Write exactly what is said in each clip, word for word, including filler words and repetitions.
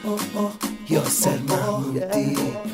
یاسر محمودی.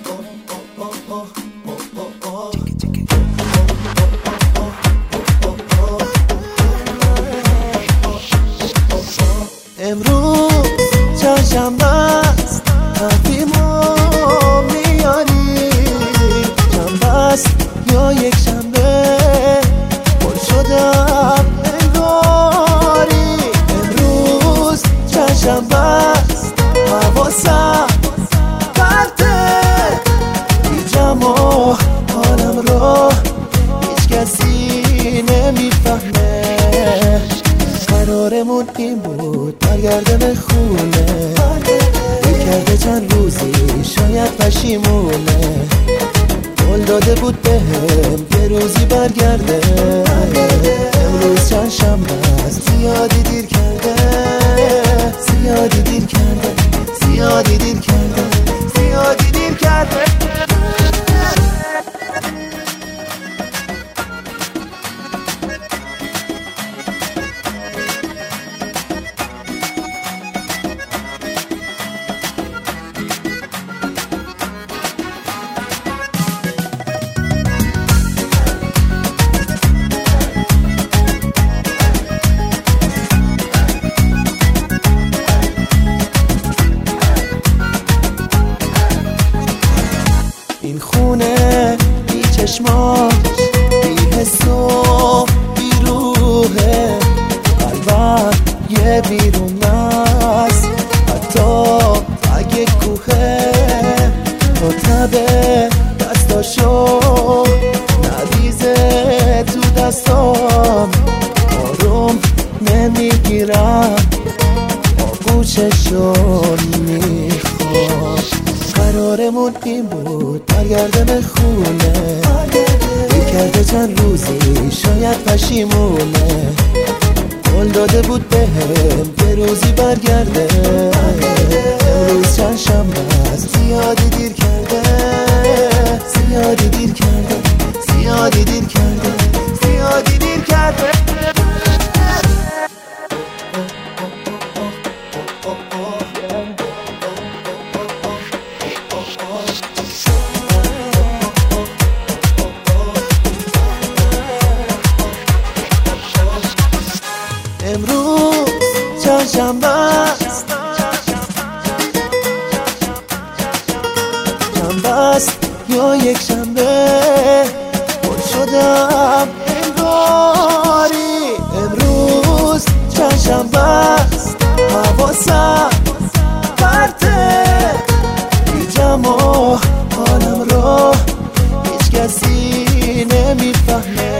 امروز چهارشنبه است، تقویمو میاری، شنبه است یا یک شنبه، پر شدم انگاری. امروز چهارشنبه است، حواسم پرته، بیجم و حالم رو هیچ کسی نمیفهمه. قرارمون این بود برگردم خونه، کرده چند روزی شاید پشیمونه، قول داده بود بهم یه روزی برگرده. امروز چند شنبه است، زیادی دیر کرده، زیادی دیر کرده، زیادی دیر کرده، زیادی دیر کرده. این خونه بی چشماش، بی حس و بی روحه، قلبم یه بیرون است، حتی اگه کوهه. تو تبه دستاشو نریزه تو دستام، آروم نمیگیرم، آغوششو میخوام. قرارمون این بود برگردم خونه، بی کرده چند روزی شاید پشیمونه، قول داده بود بهم یه روزی برگرده. امروز چند شنبه است، زیادی دیر کرده، زیادی دیر کرده، زیادی دیر کرده، زیادی دیر کرده. امروز چهارشنبه است، شنبه است یا یک شنبه، پر شدم انگاری. امروز چهارشنبه است، حواسم پرته، بیجم و حالم رو هیچ کسی نمیفهمه.